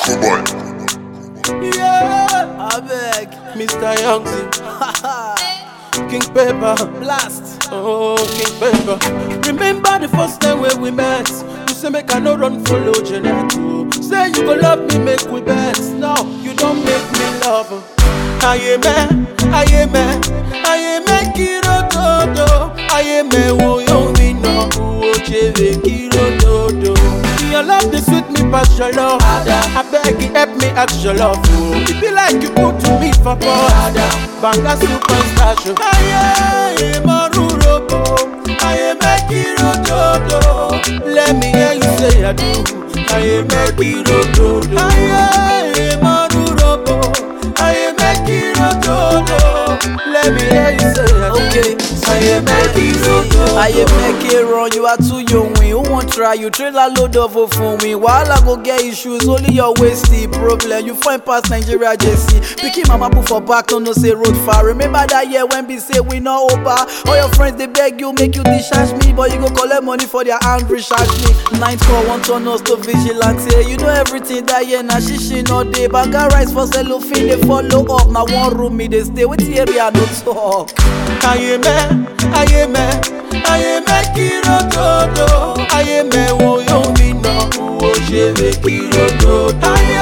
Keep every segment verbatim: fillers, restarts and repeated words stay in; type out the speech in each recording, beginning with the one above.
Cool boy. Yeah, I beg, Mister Youngzy, King Pepper, Blast, oh King Pepper. Remember the first time when we met? You say make I no run follow Geneto. Say you go love me, make we bet. Now you don't make me love. I am me, I am me, I am me kiro dodo. I am me wo yo mi no wo cheve kiro dodo. Your love they sweet me past your love. I beg you help me ask your love. It be like you go to me for boss. Banga superstar show. Aye, marurobo. Aye, make it rodo. Let me hear you say I do. Aye, make it rodo. Aye, marurobo. Aye, make it rodo. Let me hear you say I do. Okay, Aye, make it rodo. I make it wrong, you are too young. Who won't try you? Trailer load of phone me. While I go get issues, only your waist the problem. You find past Nigeria J C. Picking mama put for back, don't know say road far. Remember that year when we say we not over. All your friends they beg you, make you discharge me, but you go collect money for their hand, recharge me. Ninth call, one turn us to vigilante. You know everything that year, now she she no day. Banga rice for cellophane, they follow up. Now one room me, they stay with the area, no talk. I am me, I am me. I am a kiro dodo. I am a wo yo mi no wo cheve kiro dodo.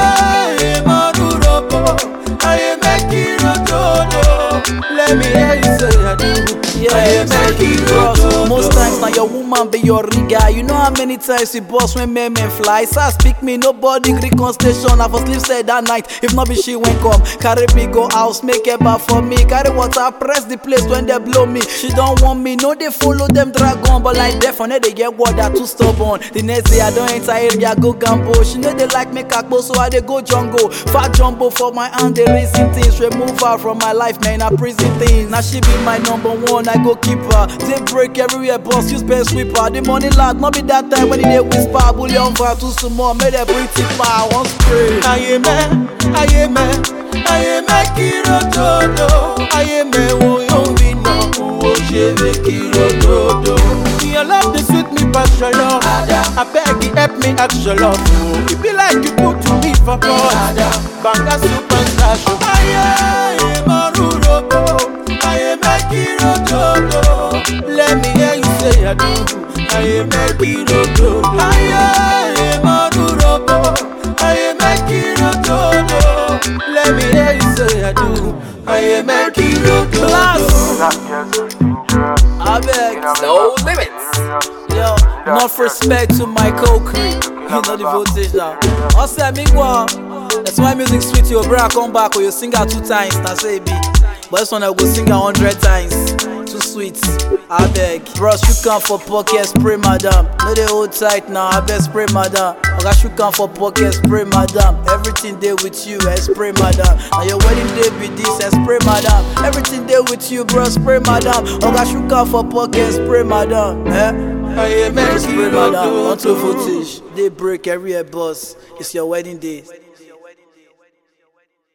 I am a rurobo. I am a kiro dodo. Let me hear you say I do. Yeah, I am a kiro dodo. Most times now your woman be your riga. You know how many times you boss when men men fly. So speak me, nobody recon station. I for sleep said that night. If not be she when come, carry me go house, make it back for me. Carry water, press the place when they blow me. She don't want me, no they follow them dragon. But like death on they get water too stubborn. The next day I don't enter area, go gambo. She know they like me kakbo, so I they go jungle. Fat jumbo for my hand, they racing things. Remove her from my life, man, I prison things. Now she be my number one, I go keep her. They break everywhere, boss, use pen sweeper. The money lad, not be that time when they whisper. Bullion for too small, made a pretty fire, one spray. I am a, I am a, I am a kiro dodo. I am a wo yo mi no wo cheve kiro dodo. Your love they sweet me past your love. I beg you help me ask your love. It be like you put to me for boss. Banga superstar show. Aye, marurobo. I am a kiro dodo. Let me hear you say I do. I am a kiro dodo. Aye, marurobo. I am a kiro dodo. Let me hear you say I do. I am a kiro dodo. I beg. No limits. Yo, enough respect to my co-crew. You know the voltage now. Also, me go. That's why music sweet. Your bro come back or you sing her two times. Now say it be. But this one I go sing her hundred times. Too sweet. I beg. Bros, you come for pocket spray, madam. No they hold tight now. I beg spray, madam. Oga, you come for pocket spray, madam. Everything there with you, I spray, madam. Now your wedding day be this, I spray, madam. Everything there with you, bro, spray, madam. Oga, you come for pocket spray, madam. Eh? I am a Spray, kiro madam. dodo. Onto voltage. They break every boss. It's your wedding day.